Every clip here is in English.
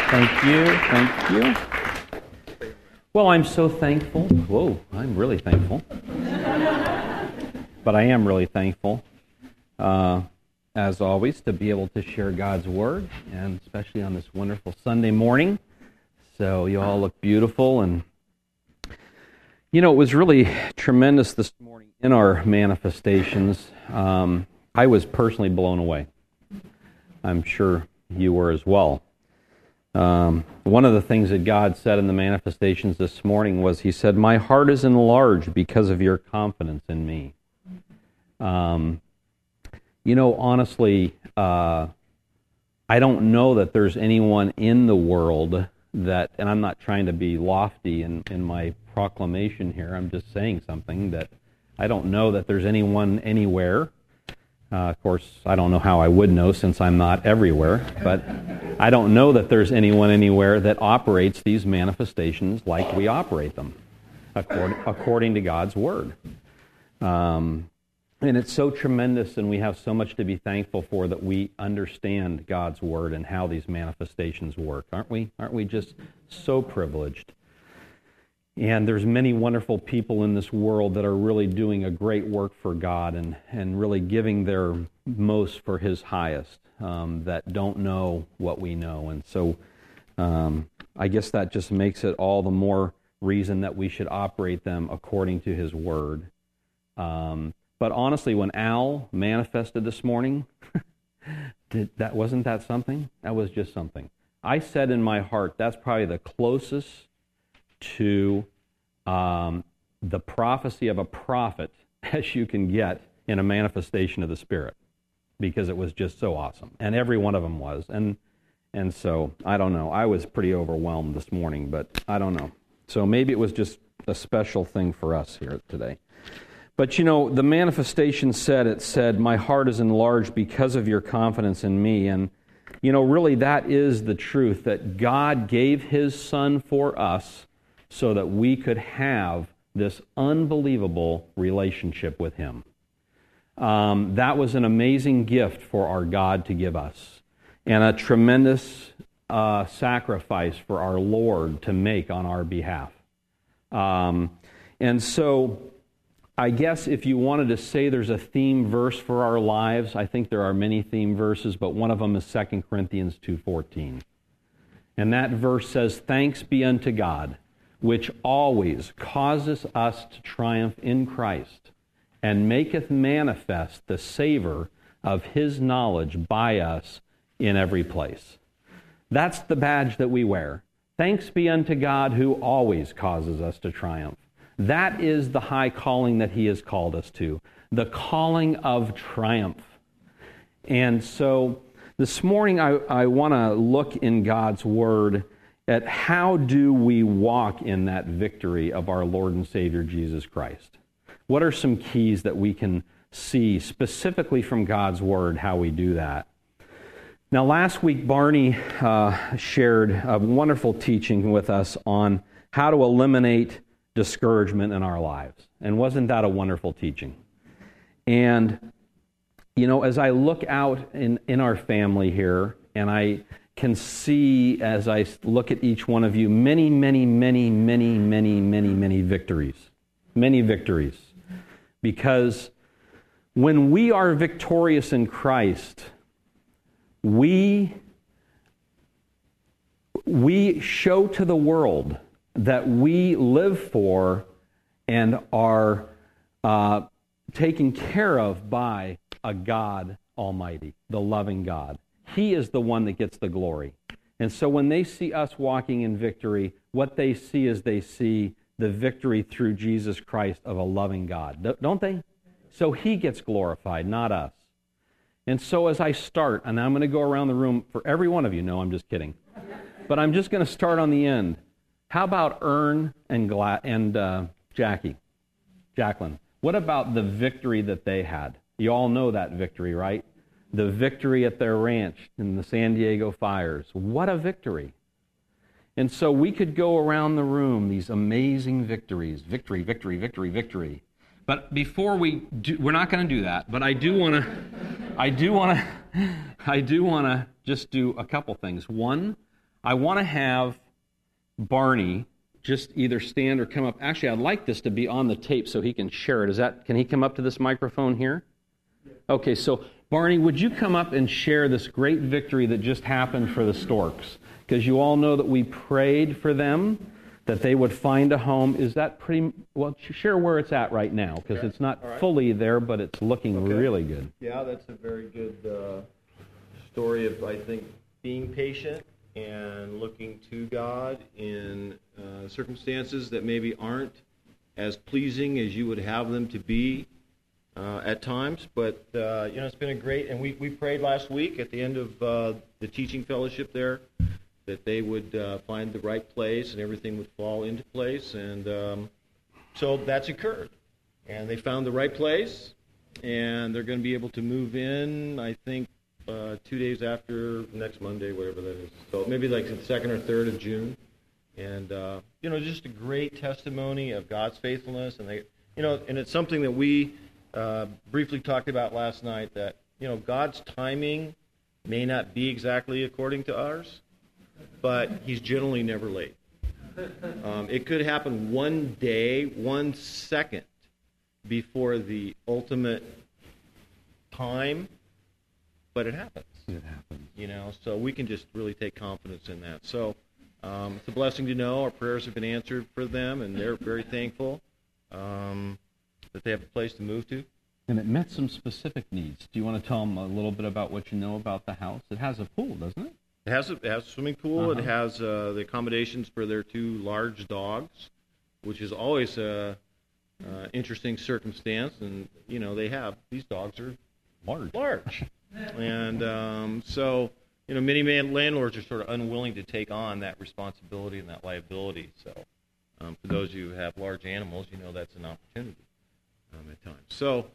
Thank you, thank you. Well, I'm so thankful. Whoa, I'm really thankful. But I am really thankful, as always, to be able to share God's Word, and especially on this wonderful Sunday morning. So you all look beautiful, and you know, it was really tremendous this morning in our manifestations. I was personally blown away. I'm sure you were as well. One of the things that God said in the manifestations this morning was, He said, "My heart is enlarged because of your confidence in me." You know, honestly, I don't know that there's anyone in the world that, and I'm not trying to be lofty in my proclamation here, I'm just saying something, that I don't know that there's anyone anywhere. Of course, I don't know how I would know since I'm not everywhere, but I don't know that there's anyone anywhere that operates these manifestations like we operate them, according to God's Word. And it's so tremendous, and we have so much to be thankful for that we understand God's Word and how these manifestations work, aren't we? Aren't we just so privileged? And there's many wonderful people in this world that are really doing a great work for God and really giving their most for His highest, that don't know what we know. And so I guess that just makes it all the more reason that we should operate them according to His Word. But honestly, when Al manifested this morning, wasn't that something? That was just something. I said in my heart, that's probably the closest to the prophecy of a prophet as you can get in a manifestation of the Spirit, because it was just so awesome. And every one of them was. And so, I don't know. I was pretty overwhelmed this morning, but I don't know. So maybe it was just a special thing for us here today. But you know, the manifestation said, "My heart is enlarged because of your confidence in me." And you know, really that is the truth, that God gave His Son for us so that we could have this unbelievable relationship with Him. That was an amazing gift for our God to give us, and a tremendous sacrifice for our Lord to make on our behalf. And so, I guess if you wanted to say there's a theme verse for our lives, I think there are many theme verses, but one of them is 2 Corinthians 2:14. And that verse says, "Thanks be unto God, which always causes us to triumph in Christ, and maketh manifest the savor of His knowledge by us in every place." That's the badge that we wear. Thanks be unto God who always causes us to triumph. That is the high calling that He has called us to, the calling of triumph. And so this morning I want to look in God's Word at how do we walk in that victory of our Lord and Savior Jesus Christ. What are some keys that we can see specifically from God's Word how we do that? Now last week Barney shared a wonderful teaching with us on how to eliminate discouragement in our lives. And wasn't that a wonderful teaching? And, you know, as I look out in our family here, and I can see as I look at each one of you, many, many, many, many, many, many, many victories. Many victories. Because when we are victorious in Christ, we show to the world that we live for and are taken care of by a God Almighty, the loving God. He is the one that gets the glory. And so when they see us walking in victory, what they see is they see the victory through Jesus Christ of a loving God. Don't they? So He gets glorified, not us. And so as I start, and I'm going to go around the room for every one of you. No, I'm just kidding. But I'm just going to start on the end. How about Ern and Jacqueline? What about the victory that they had? You all know that victory, right? The victory at their ranch in the San Diego fires. What a victory. And so we could go around the room, these amazing victories. Victory, victory, victory, victory. But before we do, we're not going to do that, but I do want to just do a couple things. One, I want to have Barney just either stand or come up. Actually, I'd like this to be on the tape so he can share it. Can he come up to this microphone here? Okay, so Barney, would you come up and share this great victory that just happened for the storks? Because you all know that we prayed for them, that they would find a home. Is that pretty, well, share where it's at right now, because it's not fully there, but it's looking really good. Yeah, that's a very good story of, I think, being patient and looking to God in circumstances that maybe aren't as pleasing as you would have them to be at times. But, it's been a great, and we prayed last week at the end of the teaching fellowship there that they would find the right place and everything would fall into place. And so that's occurred. And they found the right place, and they're going to be able to move in, I think, 2 days after next Monday, whatever that is. So maybe like the 2nd or 3rd of June. And, just a great testimony of God's faithfulness. And, and it's something that we briefly talked about last night, that, God's timing may not be exactly according to ours, but he's generally never late. It could happen one day, 1 second before the ultimate time, but it happens. It happens. So we can just really take confidence in that. So it's a blessing to know our prayers have been answered for them, and they're very thankful that they have a place to move to. And it met some specific needs. Do you want to tell them a little bit about what you know about the house? It has a pool, doesn't it? It has a swimming pool. It has the accommodations for their 2 large dogs, which is always a interesting circumstance. And, these dogs are large. And so, many landlords are sort of unwilling to take on that responsibility and that liability. So for those of you who have large animals, that's an opportunity at times. So,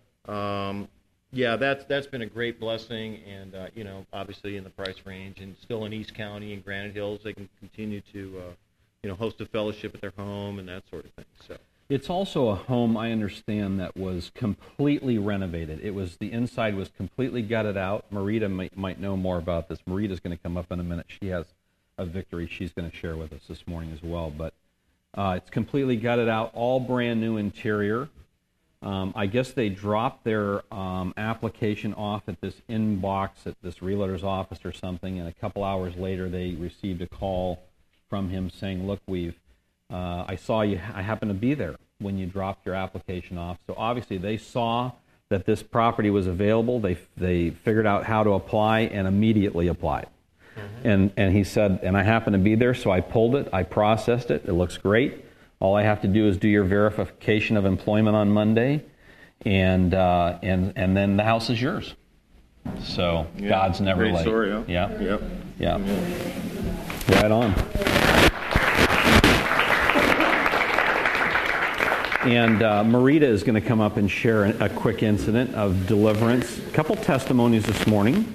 that's been a great blessing, and obviously in the price range, and still in East County and Granite Hills, they can continue to host a fellowship at their home and that sort of thing. So it's also a home, I understand, that was completely renovated. The inside was completely gutted out. Marita might know more about this. Marita's going to come up in a minute. She has a victory she's going to share with us this morning as well. But it's completely gutted out, all brand new interior. I guess they dropped their application off at this inbox at this realtor's office or something, and a couple hours later they received a call from him saying, look, I saw you, I happened to be there when you dropped your application off. So obviously they saw that this property was available. They figured out how to apply and immediately applied. Mm-hmm. And he said, and I happened to be there, so I pulled it, I processed it, it looks great. All I have to do is do your verification of employment on Monday, and then the house is yours. So God's never late. Great story, huh? Yeah. Right on. And Marita is going to come up and share a quick incident of deliverance. A couple testimonies this morning.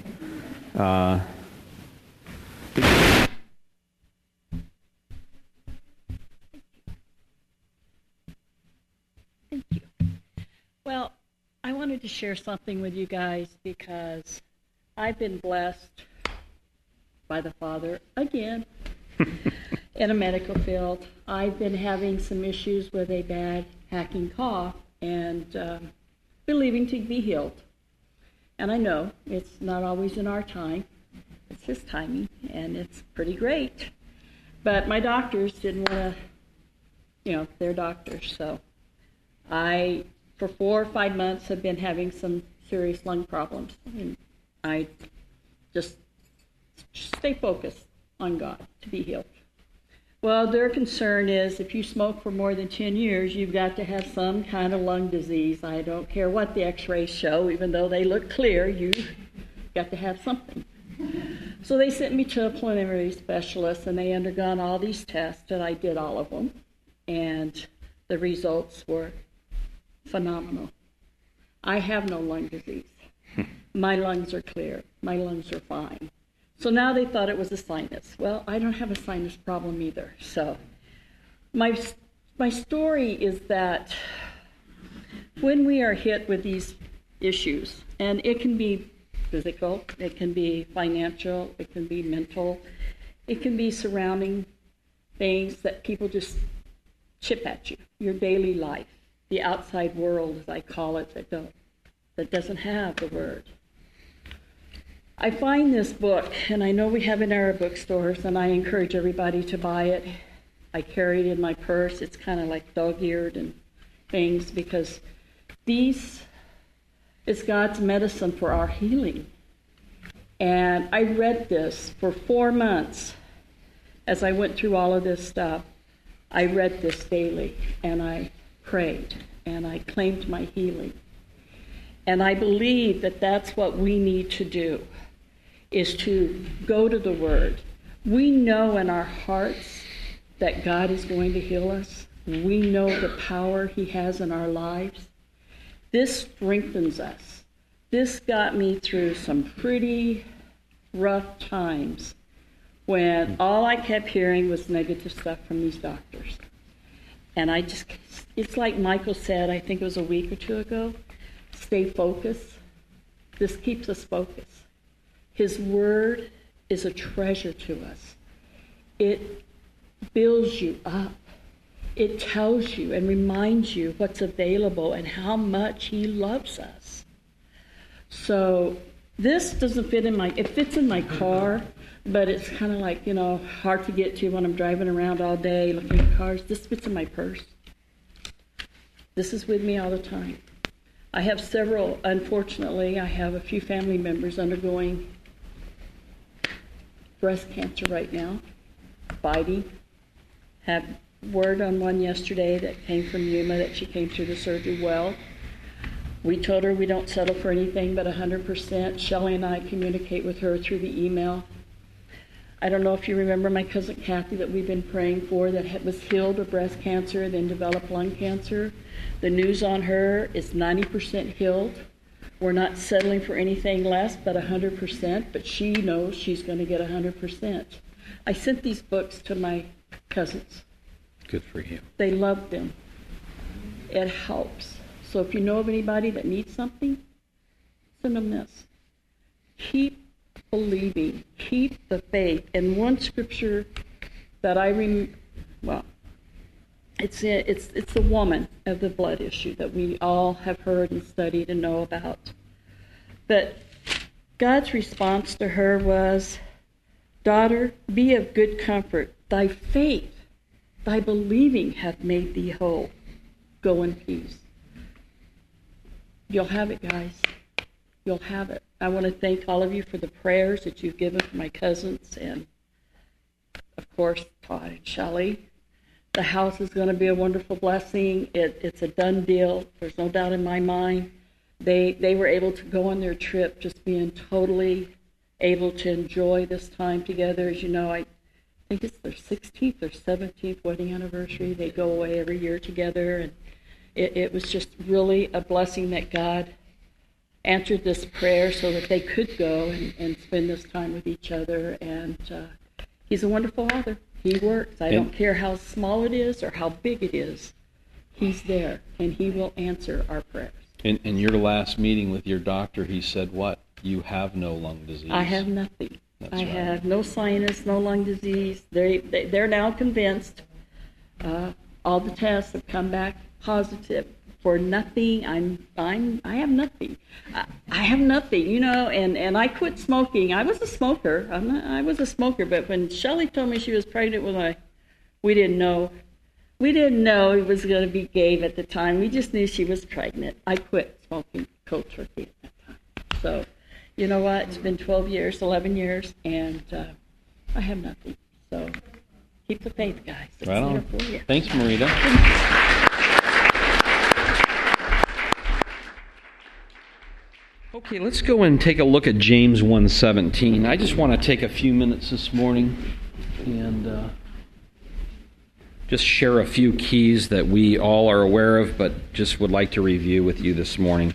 Well, I wanted to share something with you guys because I've been blessed by the Father again in a medical field. I've been having some issues with a bad hacking cough and believing to be healed. And I know it's not always in our time. It's his timing, and it's pretty great. But my doctors didn't want to, they're doctors, so I, for 4 or 5 months, have been having some serious lung problems. And I just stay focused on God to be healed. Well, their concern is if you smoke for more than 10 years, you've got to have some kind of lung disease. I don't care what the x-rays show, even though they look clear, you've got to have something. So they sent me to a pulmonary specialist, and they undergone all these tests, and I did all of them. And the results were phenomenal. I have no lung disease. My lungs are clear. My lungs are fine. So now they thought it was a sinus. Well, I don't have a sinus problem either. So my story is that when we are hit with these issues, and it can be physical, it can be financial, it can be mental, It can be surrounding things that people just chip at you, your daily life, the outside world, as I call it, that doesn't have the Word. I find this book, and I know we have it in our bookstores, and I encourage everybody to buy it. I carry it in my purse. It's kind of like dog-eared and things, because these is God's medicine for our healing. And I read this for 4 months as I went through all of this stuff. I read this daily, and I prayed, and I claimed my healing. And I believe that that's what we need to do, is to go to the Word. We know in our hearts that God is going to heal us. We know the power He has in our lives. This strengthens us. This got me through some pretty rough times when all I kept hearing was negative stuff from these doctors. And it's like Michael said, I think it was a week or two ago, stay focused. This keeps us focused. His Word is a treasure to us. It builds you up. It tells you and reminds you what's available and how much He loves us. So this doesn't fit it fits in my car, but it's kind of like, hard to get to when I'm driving around all day looking at cars. This fits in my purse. This is with me all the time. I have unfortunately, I have a few family members undergoing breast cancer right now, fighting. Had word on one yesterday that came from Yuma that she came through the surgery well. We told her we don't settle for anything but 100%. Shelley and I communicate with her through the email. I don't know if you remember my cousin Kathy that we've been praying for that was healed of breast cancer, then developed lung cancer. The news on her is 90% healed. We're not settling for anything less but 100%, but she knows she's going to get 100%. I sent these books to my cousins. Good for you. They love them. It helps. So if you know of anybody that needs something, send them this. Keep believing. Keep the faith. And one scripture that it's the woman of the blood issue that we all have heard and studied and know about. But God's response to her was, "Daughter, be of good comfort. Thy faith, thy believing hath made thee whole. Go in peace." You'll have it, guys. You'll have it. I want to thank all of you for the prayers that you've given for my cousins and, of course, Todd and Shelley. The house is going to be a wonderful blessing. It's a done deal. There's no doubt in my mind. They were able to go on their trip just being totally able to enjoy this time together. As you know, I think it's their 16th or 17th wedding anniversary. They go away every year together, and it was just really a blessing that God answered this prayer so that they could go and spend this time with each other. And He's a wonderful Father. He works. I don't care how small it is or how big it is. He's there, and He will answer our prayers. In your last meeting with your doctor, he said what? You have no lung disease. I have nothing. That's I right. have no sinus, no lung disease. They're now convinced. All the tests have come back positive for nothing. I have nothing. I have nothing, and I quit smoking. I was a smoker. I was a smoker, but when Shelley told me she was pregnant we didn't know. We didn't know it was going to be Gabe at the time. We just knew she was pregnant. I quit smoking cold turkey at that time. So, you know what? It's been 11 years, and I have nothing. So, keep the faith, guys. It's Right on. there for you. Thanks, Marita. Okay, let's go and take a look at James 1:17. I just want to take a few minutes this morning and just share a few keys that we all are aware of, but just would like to review with you this morning.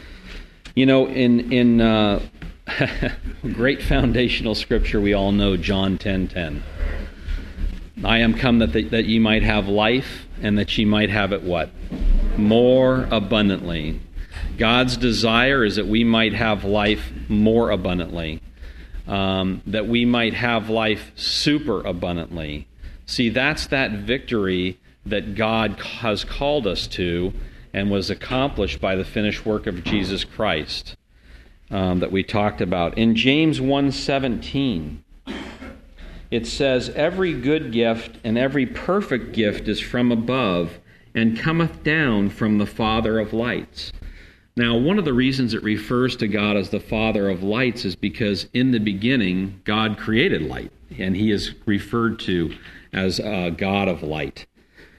In great foundational scripture, we all know John 10:10. I am come that ye might have life, and that ye might have it what? More abundantly. God's desire is that we might have life more abundantly. that we might have life super abundantly. See, that's that victory that God has called us to and was accomplished by the finished work of Jesus Christ that we talked about. In James 1:17, it says, "Every good gift and every perfect gift is from above, and cometh down from the Father of lights." Now, one of the reasons it refers to God as the Father of lights is because in the beginning, God created light, and he is referred to as a God of light.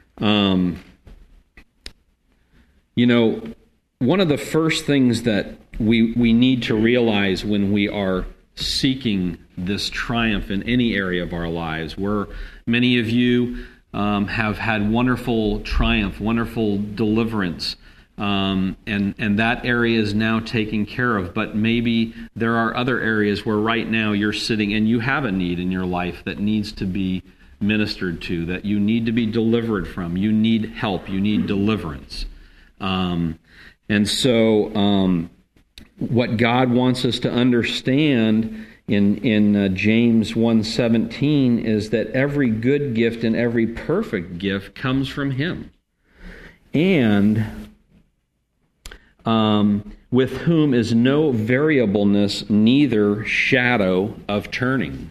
One of the first things that we need to realize when we are seeking this triumph in any area of our lives, where many of you have had wonderful triumph, wonderful deliverance, and that area is now taken care of. But maybe there are other areas where right now you're sitting and you have a need in your life that needs to be ministered to, that you need to be delivered from. You need help. You need deliverance. What God wants us to understand in James 1:17 is that every good gift and every perfect gift comes from him, and with whom is no variableness, neither shadow of turning.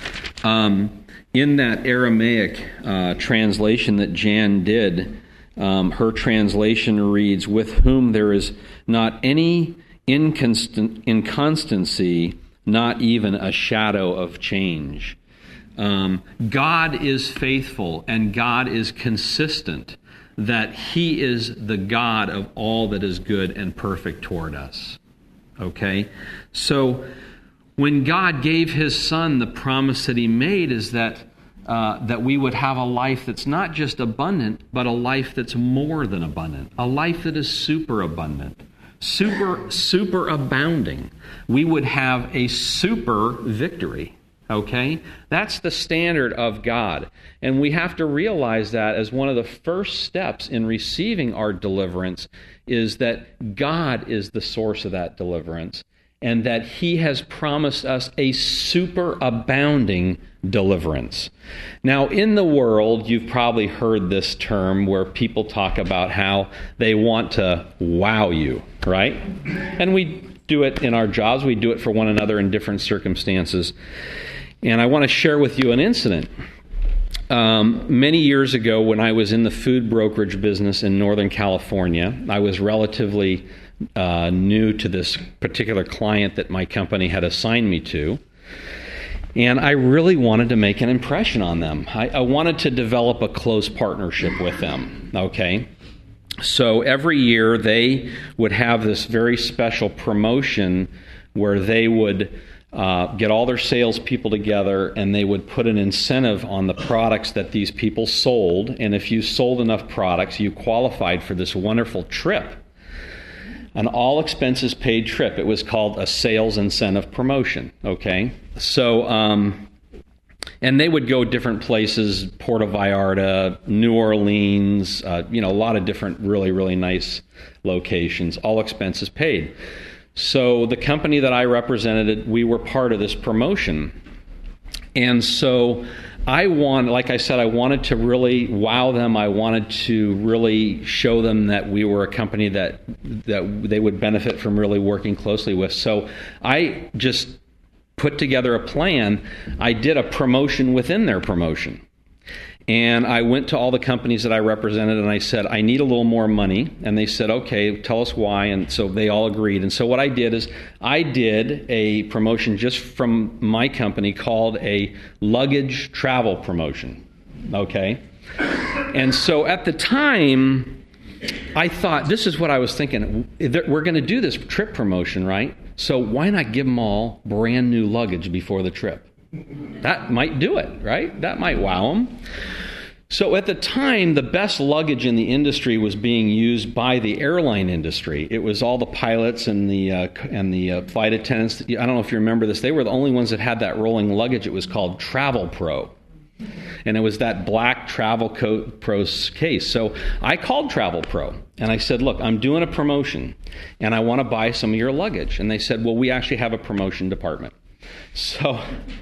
In that Aramaic translation that Jan did, her translation reads, "With whom there is not any inconstancy, not even a shadow of change." God is faithful and God is consistent, that he is the God of all that is good and perfect toward us. Okay? So when God gave his Son, the promise that he made is that we would have a life that's not just abundant, but a life that's more than abundant, a life that is super abundant, super abounding. We would have a super victory. Okay? That's the standard of God. And we have to realize that as one of the first steps in receiving our deliverance is that God is the source of that deliverance, and that he has promised us a super abounding deliverance. Now, in the world, you've probably heard this term where people talk about how they want to wow you, right? And we do it in our jobs. We do it for one another in different circumstances. And I want to share with you an incident. Many years ago, when I was in the food brokerage business in Northern California, I was relatively new to this particular client that my company had assigned me to. And I really wanted to make an impression on them. I wanted to develop a close partnership with them, okay? So every year they would have this very special promotion where they would get all their salespeople together, and they would put an incentive on the products that these people sold. And if you sold enough products, you qualified for this wonderful trip, an all expenses paid trip. It was called a sales incentive promotion. Okay, so and they would go different places: Puerto Vallarta, New Orleans, a lot of different really nice locations, all expenses paid. So the company that I represented, we were part of this promotion. And so I wanted to really wow them. I wanted to really show them that we were a company that they would benefit from really working closely with. So I just put together a plan. I did a promotion within their promotion. And I went to all the companies that I represented and I said, I need a little more money. And they said, okay, tell us why. And so they all agreed. And so what I did is I did a promotion just from my company called a luggage travel promotion. Okay? And so at the time, I thought, this is what I was thinking. We're going to do this trip promotion, right? So why not give them all brand new luggage before the trip? That might do it, right? That might wow them. So at the time, the best luggage in the industry was being used by the airline industry. It was all the pilots and the flight attendants. I don't know if you remember this. They were the only ones that had that rolling luggage. It was called Travel Pro. And it was that black Travel Pro case. So I called Travel Pro and I said, look, I'm doing a promotion and I want to buy some of your luggage. And they said, well, we actually have a promotion department. So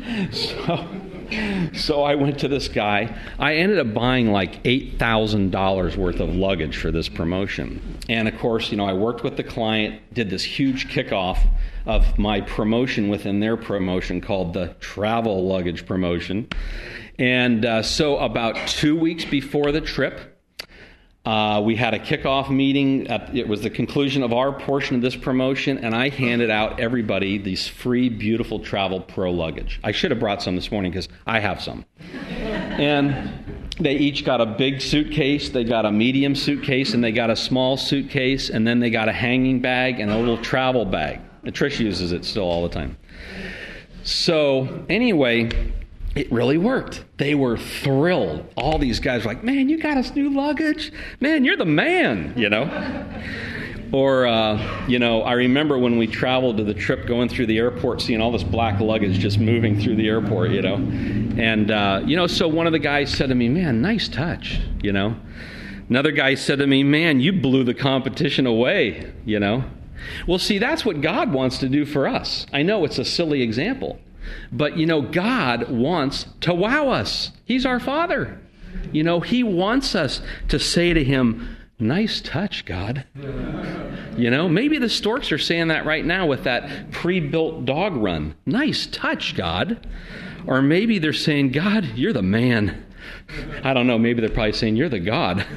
I went to this guy. I ended up buying like $8,000 worth of luggage for this promotion. And of course, I worked with the client, did this huge kickoff of my promotion within their promotion called the travel luggage promotion. And so about 2 weeks before the trip, we had a kickoff meeting. It was the conclusion of our portion of this promotion, and I handed out everybody these free, beautiful Travel Pro luggage. I should have brought some this morning because I have some. And they each got a big suitcase, they got a medium suitcase, and they got a small suitcase, and then they got a hanging bag and a little travel bag. Trish uses it still all the time. So anyway, it really worked. They were thrilled. All these guys were like, man, you got us new luggage? Man, you're the man, Or, I remember when we traveled to the trip going through the airport, seeing all this black luggage just moving through the airport, And, so one of the guys said to me, man, nice touch, Another guy said to me, man, you blew the competition away, Well, see, that's what God wants to do for us. I know it's a silly example. But, God wants to wow us. He's our Father. He wants us to say to Him, nice touch, God. Maybe the storks are saying that right now with that pre-built dog run. Nice touch, God. Or maybe they're saying, God, you're the man. I don't know. Maybe they're probably saying, you're the God.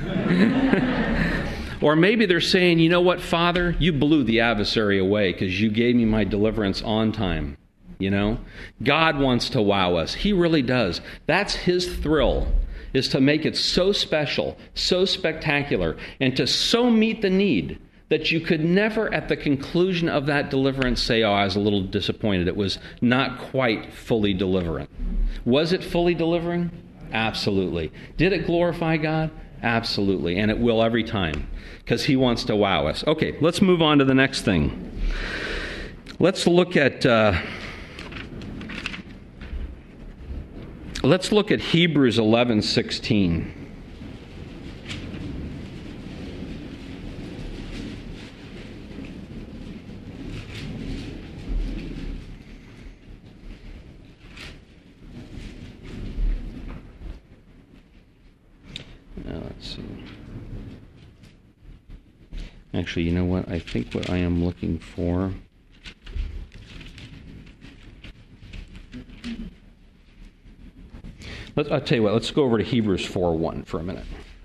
Or maybe they're saying, you know what, Father? You blew the adversary away because you gave me my deliverance on time. God wants to wow us. He really does. That's His thrill, is to make it so special, so spectacular, and to so meet the need that you could never at the conclusion of that deliverance say, I was a little disappointed. It was not quite fully delivering. Was it fully delivering? Absolutely. Did it glorify God? Absolutely. And it will every time because He wants to wow us. Okay, let's move on to the next thing. Let's look at Hebrews 11:16. Let's see. Actually, you know what? I think what I am looking for... I'll tell you what, let's go over to Hebrews 4:1 for a minute.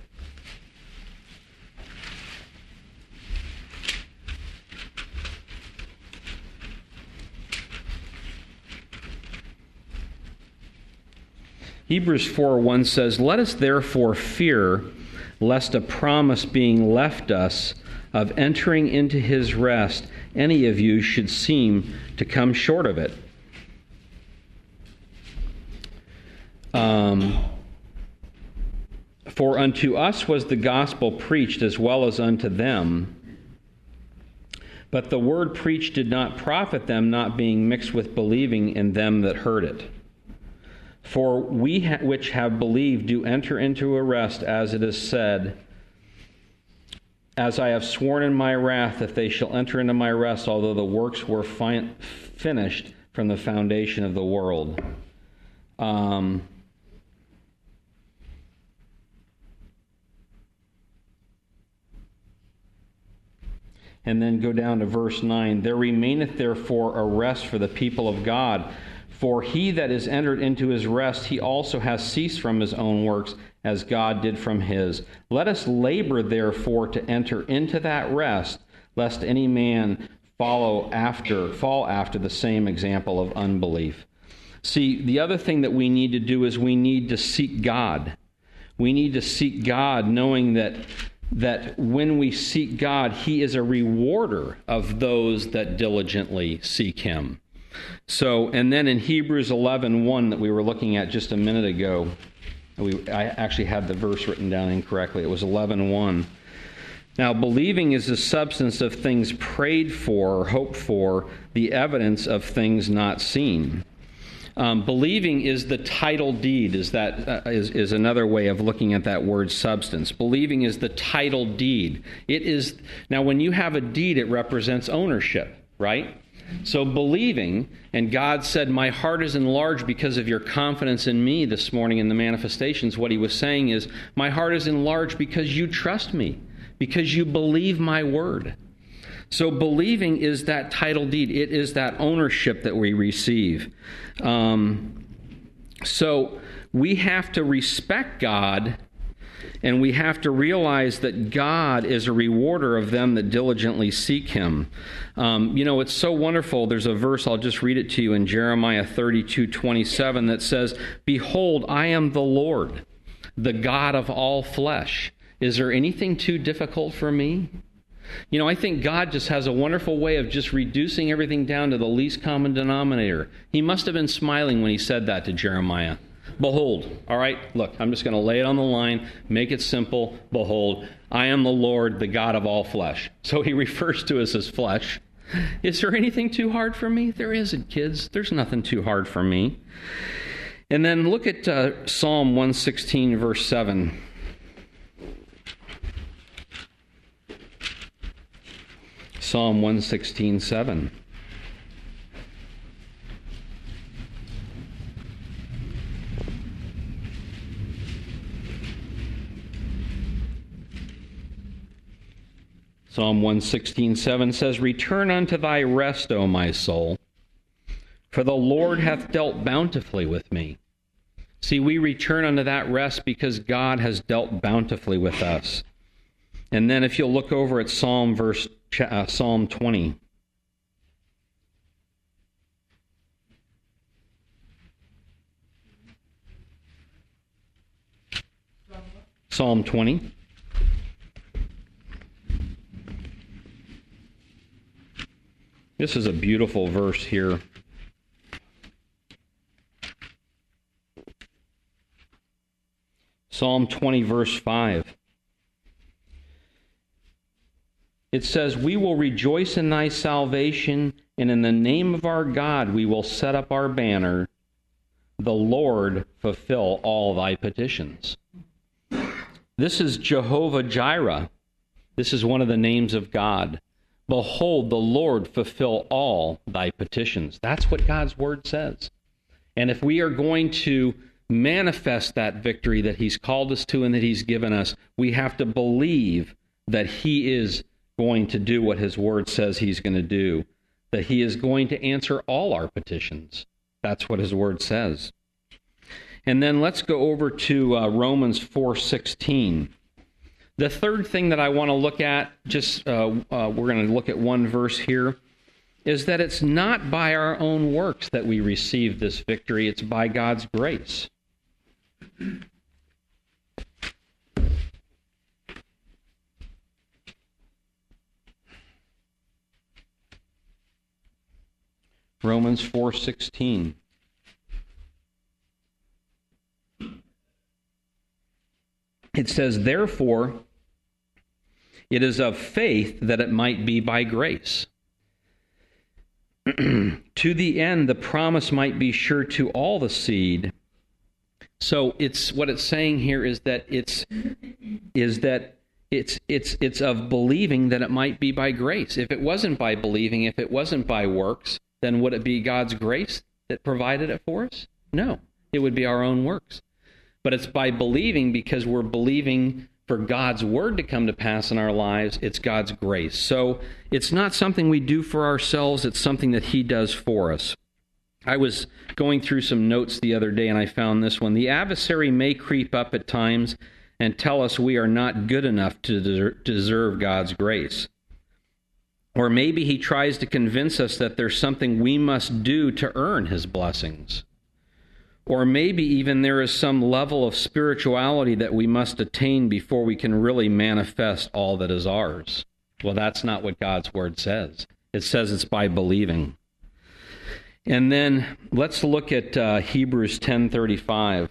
Hebrews 4:1 says, let us therefore fear, lest a promise being left us of entering into His rest, any of you should seem to come short of it. For unto us was the gospel preached as well as unto them. But the word preached did not profit them, not being mixed with believing in them that heard it. For we which have believed do enter into a rest, as it is said, as I have sworn in my wrath, that they shall enter into my rest, although the works were finished from the foundation of the world. And then go down to verse 9. There remaineth therefore a rest for the people of God. For he that is entered into his rest, he also has ceased from his own works, as God did from his. Let us labor therefore to enter into that rest, lest any man fall after the same example of unbelief. See, the other thing that we need to do is we need to seek God. We need to seek God knowing that when we seek God, He is a rewarder of those that diligently seek Him. So, and then in Hebrews 11:1 that we were looking at just a minute ago, I actually had the verse written down incorrectly. It was 11:1. Now, believing is the substance of things prayed for or hoped for, the evidence of things not seen. Believing is the title deed, is another way of looking at that word substance. Believing is the title deed. It is, now when you have a deed, it represents ownership, right? So believing, and God said, my heart is enlarged because of your confidence in me this morning in the manifestations. What he was saying is, my heart is enlarged because you trust me, because you believe my word. So believing is that title deed. It is that ownership that we receive. So we have to respect God, and we have to realize that God is a rewarder of them that diligently seek him. It's so wonderful. There's a verse, I'll just read it to you, in Jeremiah 32:27 that says, behold, I am the Lord, the God of all flesh. Is there anything too difficult for me? I think God just has a wonderful way of just reducing everything down to the least common denominator. He must have been smiling when he said that to Jeremiah. Behold, all right, look, I'm just going to lay it on the line, make it simple. Behold, I am the Lord, the God of all flesh. So he refers to us as flesh. Is there anything too hard for me? There isn't, kids. There's nothing too hard for me. And then look at Psalm 116, verse 7. Psalm 116, 7. Psalm 116:7 says, return unto thy rest, O my soul, for the Lord hath dealt bountifully with me. See, we return unto that rest because God has dealt bountifully with us. And then if you'll look over at Psalm 20. Psalm 20. This is a beautiful verse here. Psalm 20, verse 5. It says, we will rejoice in thy salvation, and in the name of our God we will set up our banner. The Lord fulfill all thy petitions. This is Jehovah Jireh. This is one of the names of God. Behold, the Lord fulfill all thy petitions. That's what God's word says. And if we are going to manifest that victory that he's called us to and that he's given us, we have to believe that he is going to do what his word says he's going to do, that he is going to answer all our petitions. That's what his word says. And then let's go over to Romans 4:16. The third thing that I want to look at, we're going to look at one verse here, is that it's not by our own works that we receive this victory, it's by God's grace. Romans 4:16. It says, therefore, it is of faith that it might be by grace. To the end, the promise might be sure to all the seed. So what it's saying here is that it's of believing that it might be by grace. If it wasn't by believing, if it wasn't by works, then would it be God's grace that provided it for us? No, it would be our own works. But it's by believing, because we're believing for God's word to come to pass in our lives. It's God's grace. So it's not something we do for ourselves. It's something that he does for us. I was going through some notes the other day, and I found this one. The adversary may creep up at times and tell us we are not good enough to deserve God's grace. Or maybe he tries to convince us that there's something we must do to earn his blessings. Or maybe even there is some level of spirituality that we must attain before we can really manifest all that is ours. Well, that's not what God's word says. It says it's by believing. And then let's look at Hebrews 10:35.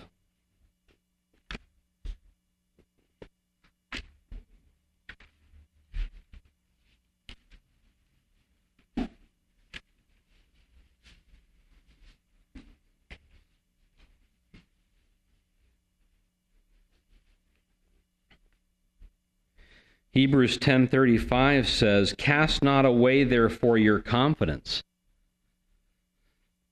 Hebrews 10:35 says, cast not away therefore your confidence,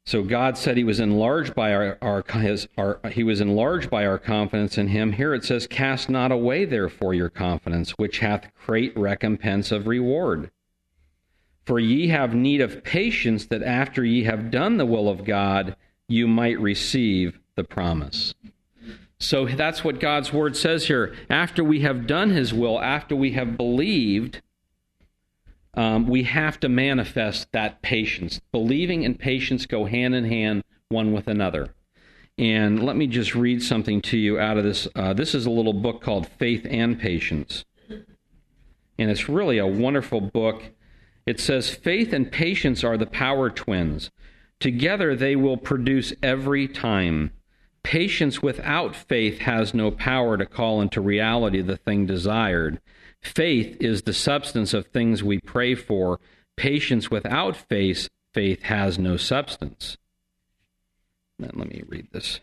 So God said he was enlarged by our confidence in him. Here it says, cast not away therefore your confidence, which hath great recompense of reward. For ye have need of patience, that after ye have done the will of God, you might receive the promise. So that's what God's word says here. After we have done his will, after we have believed, we have to manifest that patience. Believing and patience go hand in hand, one with another. And let me just read something to you out of this. This is a little book called Faith and Patience. And it's really a wonderful book. It says, faith and patience are the power twins. Together they will produce every time. Patience without faith has no power to call into reality the thing desired. Faith is the substance of things we pray for. Patience without faith has no substance. Then let me read this.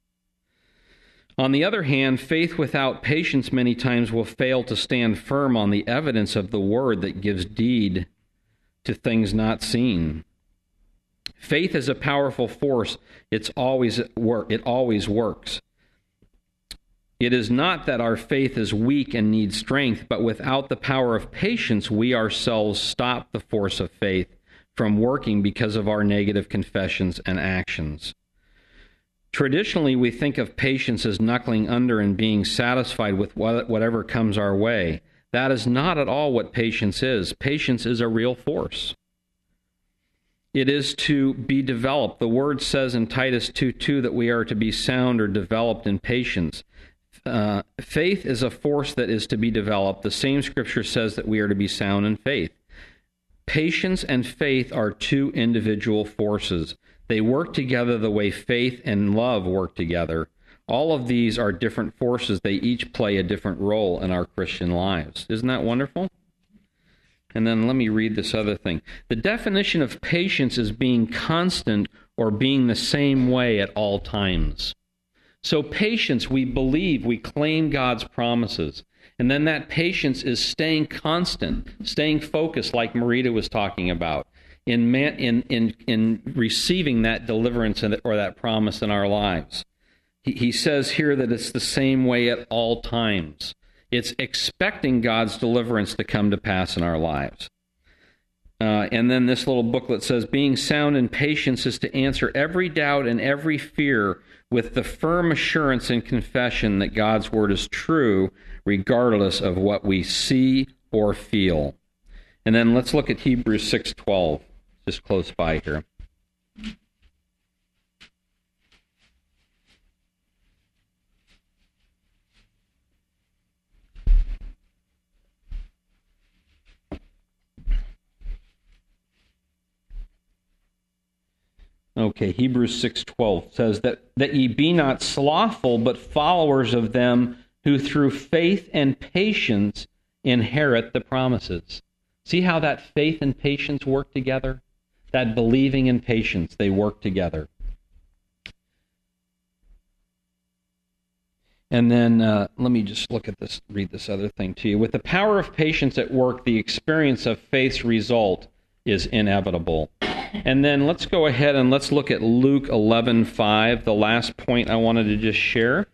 On the other hand, faith without patience many times will fail to stand firm on the evidence of the word that gives deed to things not seen. Faith is a powerful force. It always works. It is not that our faith is weak and needs strength, but without the power of patience, we ourselves stop the force of faith from working because of our negative confessions and actions. Traditionally, we think of patience as knuckling under and being satisfied with whatever comes our way. That is not at all what patience is. Patience is a real force. It is to be developed. The word says in Titus 2:2 that we are to be sound or developed in patience. Faith is a force that is to be developed. The same scripture says that we are to be sound in faith. Patience and faith are two individual forces. They work together the way faith and love work together. All of these are different forces. They each play a different role in our Christian lives. Isn't that wonderful? And then let me read this other thing. The definition of patience is being constant or being the same way at all times. So patience, we believe, we claim God's promises. And then that patience is staying constant, staying focused, like Marita was talking about, in receiving that deliverance or that promise in our lives. He says here that it's the same way at all times. It's expecting God's deliverance to come to pass in our lives. And then this little booklet says, being sound in patience is to answer every doubt and every fear with the firm assurance and confession that God's word is true, regardless of what we see or feel. And then let's look at Hebrews 6:12, just close by here. Okay, Hebrews 6:12 says that ye be not slothful, but followers of them who through faith and patience inherit the promises. See how that faith and patience work together? That believing and patience, they work together. And then let me just look at this, read this other thing to you. With the power of patience at work, the experience of faith's result is inevitable. And then let's go ahead and let's look at Luke 11:5, the last point I wanted to just share.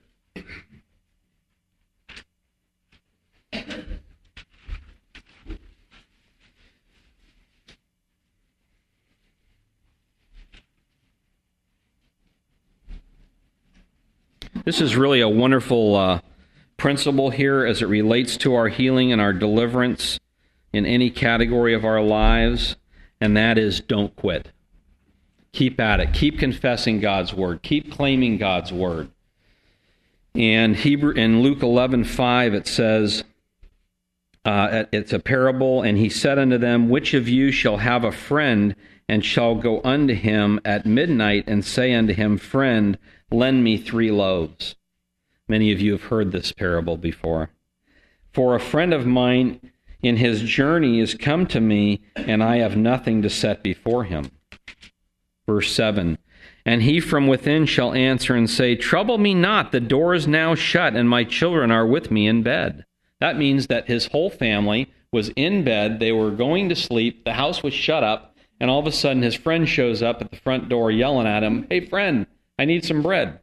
This is really a wonderful principle here as it relates to our healing and our deliverance in any category of our lives. And that is, don't quit. Keep at it. Keep confessing God's word. Keep claiming God's word. And in Luke 11:5, it says, it's a parable, and he said unto them, which of you shall have a friend, and shall go unto him at midnight, and say unto him, friend, lend me 3 loaves. Many of you have heard this parable before. For a friend of mine in his journey is come to me, and I have nothing to set before him. Verse 7, and he from within shall answer and say, trouble me not, the door is now shut, and my children are with me in bed. That means that his whole family was in bed, they were going to sleep, the house was shut up, And all of a sudden, his friend shows up at the front door yelling at him, "Hey, friend, I need some bread."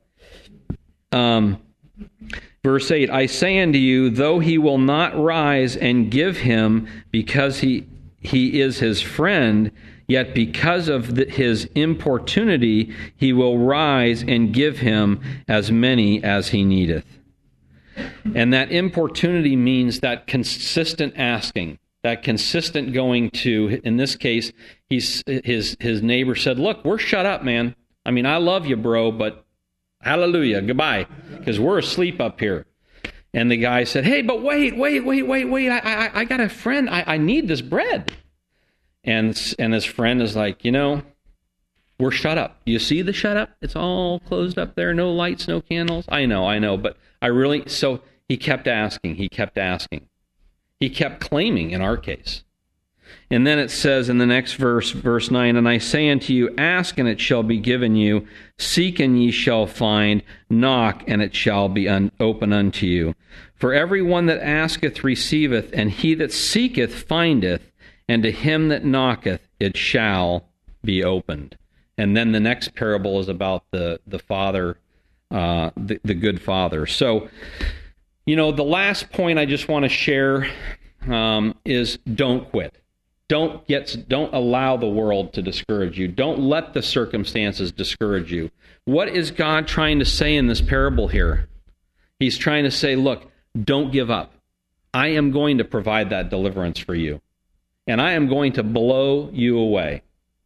Verse 8, "I say unto you, though he will not rise and give him because he is his friend, yet because of his importunity he will rise and give him as many as he needeth." And that importunity means that consistent asking, that consistent going to, in this case, his neighbor said, "Look, we're shut up, man. I mean, I love you, bro, but hallelujah, goodbye, because we're asleep up here." And the guy said, "Hey, but wait, I got a friend. I need this bread." And his friend is like, "We're shut up. You see the shut up? It's all closed up there. No lights, no candles." I know, but so he kept asking. He kept claiming in our case. And then it says in the next verse, verse 9, "And I say unto you, ask and it shall be given you, seek and ye shall find, knock and it shall be open unto you. For every one that asketh receiveth, and he that seeketh findeth, and to him that knocketh it shall be opened." And then the next parable is about the father, the good father. So, the last point I just want to share is don't quit. Don't allow the world to discourage you. Don't let the circumstances discourage you. What is God trying to say in this parable here? He's trying to say, look, don't give up. I am going to provide that deliverance for you. And I am going to blow you away.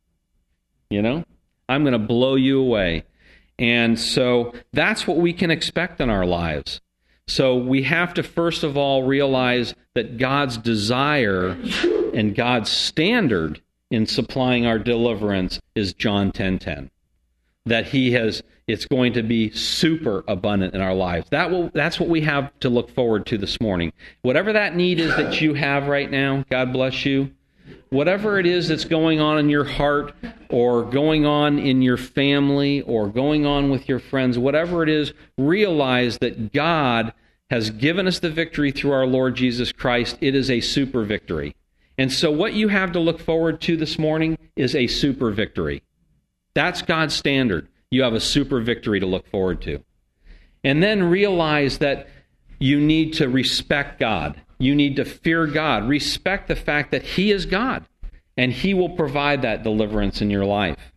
I'm going to blow you away. And so that's what we can expect in our lives. So we have to first of all realize that God's desire and God's standard in supplying our deliverance is John 10:10. That it's going to be super abundant in our lives. That's what we have to look forward to this morning. Whatever that need is that you have right now, God bless you. Whatever it is that's going on in your heart or going on in your family or going on with your friends, whatever it is, realize that God has given us the victory through our Lord Jesus Christ. It is a super victory. And so what you have to look forward to this morning is a super victory. That's God's standard. You have a super victory to look forward to. And then realize that you need to respect God. You need to fear God. Respect the fact that He is God, and He will provide that deliverance in your life.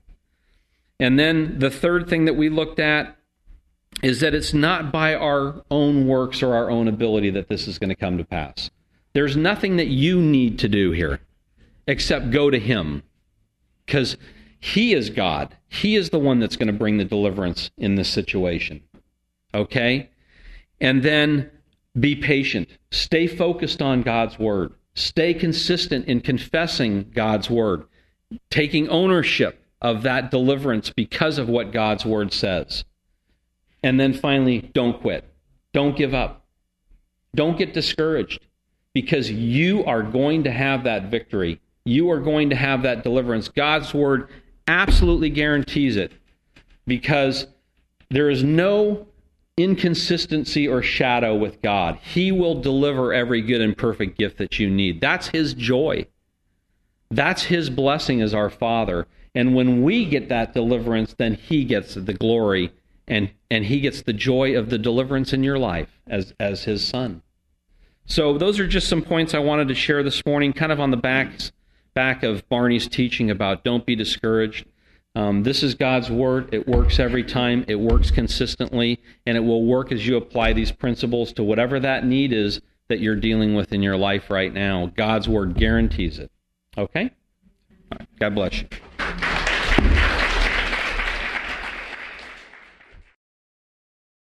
And then the third thing that we looked at is that it's not by our own works or our own ability that this is going to come to pass. There's nothing that you need to do here except go to Him, because He is God. He is the one that's going to bring the deliverance in this situation. Okay? And then be patient. Stay focused on God's Word. Stay consistent in confessing God's Word, taking ownership of that deliverance because of what God's Word says. And then finally, don't quit. Don't give up. Don't get discouraged, because you are going to have that victory. You are going to have that deliverance. God's Word absolutely guarantees it, because there is no inconsistency or shadow with God. He will deliver every good and perfect gift that you need. That's His joy. That's His blessing as our Father. And when we get that deliverance, then He gets the glory, and He gets the joy of the deliverance in your life as His Son. So those are just some points I wanted to share this morning, kind of on the back of Barney's teaching about don't be discouraged. This is God's Word. It works every time. It works consistently, and it will work as you apply these principles to whatever that need is that you're dealing with in your life right now. God's Word guarantees it. Okay? All right. God bless you.